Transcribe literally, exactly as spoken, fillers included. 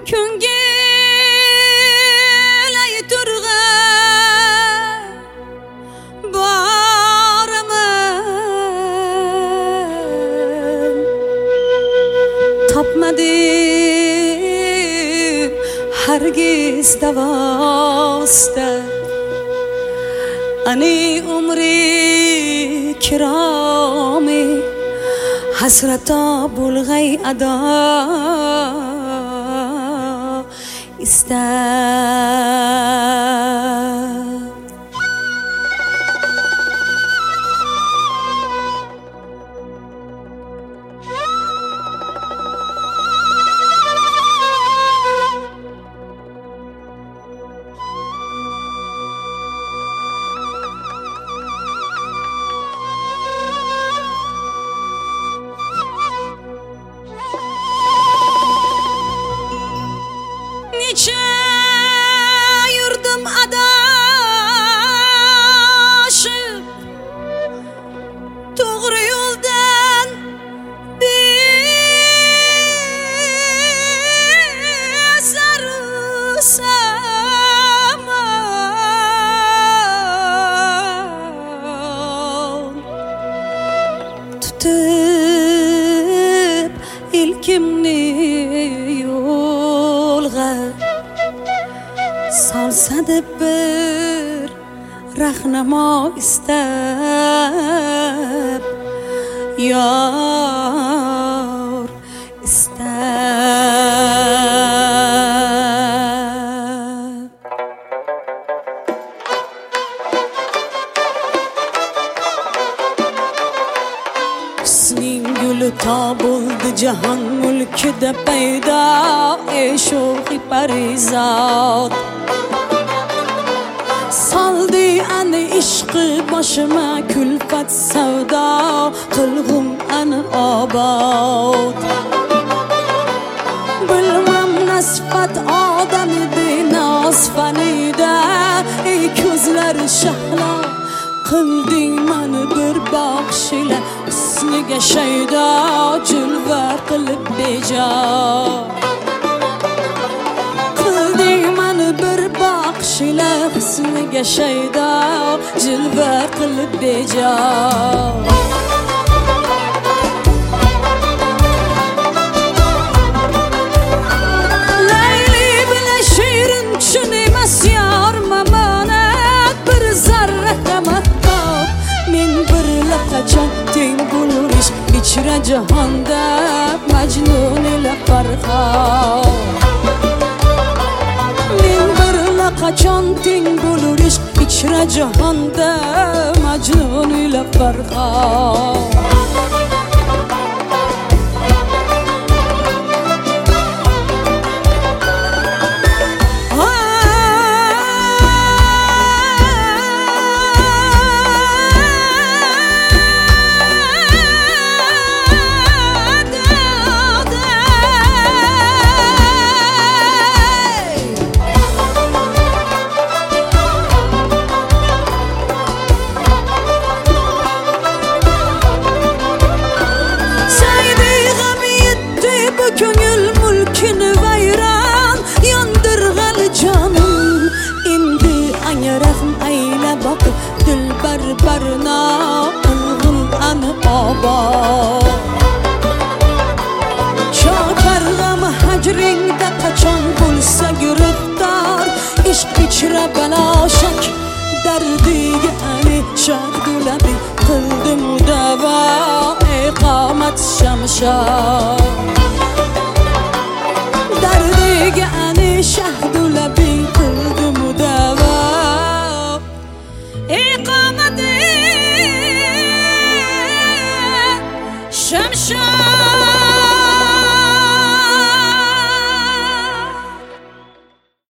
Küngel ay turğa barımın tapmadı hergiz davasta ani umri kirami hasrata bulg'ay ado istab Nice yurdum adaşıp doğru yoldan bir sarılsam tutup ilkimni yolga salsa deb bir rahnamo istab yor istab husning guli topildi jahon mulkida paydo ey sho'xi parizod saldi ani ishqi boshima kulfat savdo qilg'um ani obod bilmam nasfat odam edi nosfanida ey ko'zlari shahlo qilding mani bir baxshila husniga shaydo julva qilib bejo qilding mani bir baxshila husniga shaydo julva qilib bejo Layli bilan shirin tushun emas yor mamonat bir zarra tamatto men birla qachon teng bo'lurish ichra jahonda majnun ila farhod qachon teng bo'lurish ichra jahonda majnun ila farhod Ko'ngil mulkini vayron yondirg'al jonim endi angrahim ayla boqib dilbar barno qilg'in ani obod chokarg'am hajringda qachon bo'lsa giriftor ishq ichra balo shak dardiga ani shag'dulabi qildim davo iqomat shamshod